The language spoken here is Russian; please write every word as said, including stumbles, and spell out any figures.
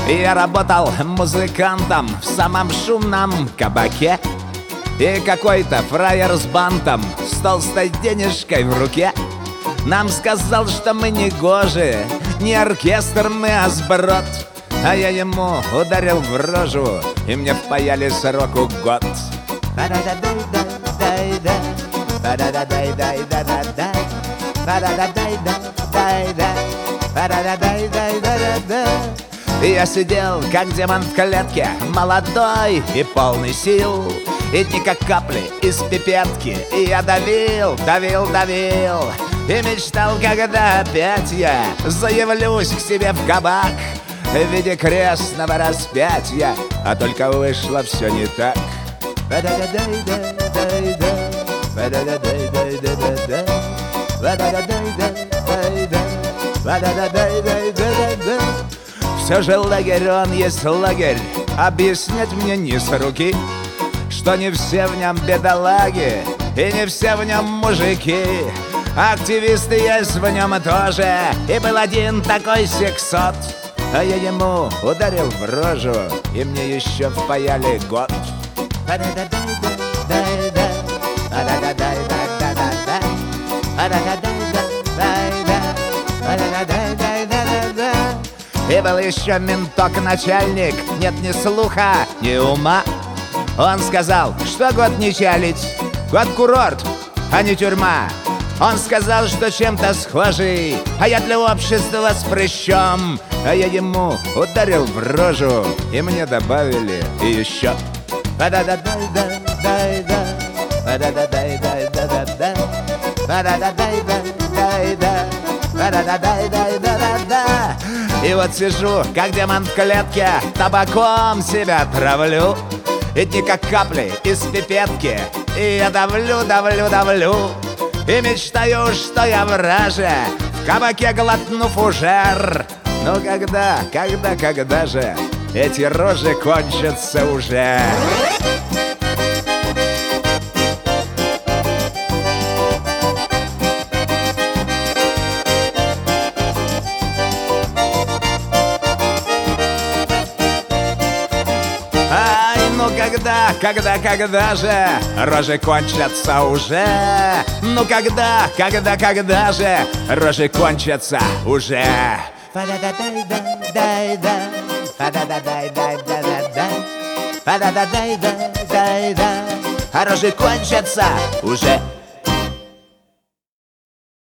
Я работал музыкантом в самом шумном кабаке. И какой-то фраер с бантом, с толстой денежкой в руке, нам сказал, что мы не гожи, не оркестр мы, а сброд. А я ему ударил в рожу, и мне впаяли сроку год. Я сидел, как демон в клетке, молодой и полный сил, и дни как капли из пипетки. И я давил, давил, давил, и мечтал, когда опять я заявлюсь к себе в кабак в виде крестного распятия, а только вышло все не так. Все же лагерь, он есть лагерь, объяснять мне не с руки, что не все в нем бедолаги, и не все в нем мужики. Активисты есть в нем тоже, и был один такой сексот, а я ему ударил в рожу, и мне еще впаяли год. И был еще менток-начальник, нет ни слуха, ни ума. Он сказал, что год не чалить, год курорт, а не тюрьма. Он сказал, что чем-то схожий, а я для общества с прыщом. А я ему ударил в рожу, и мне добавили и еще. И вот сижу, как демон в клетке, табаком себя травлю, и дни как капли из пипетки, и я давлю, давлю, давлю, и мечтаю, что я враже, в кабаке глотну фужер. Но когда, когда, когда же эти рожи кончатся уже? Ну когда, когда, когда же рожи кончатся уже? Ну когда, когда, когда же рожи кончатся уже? Рожи кончатся уже.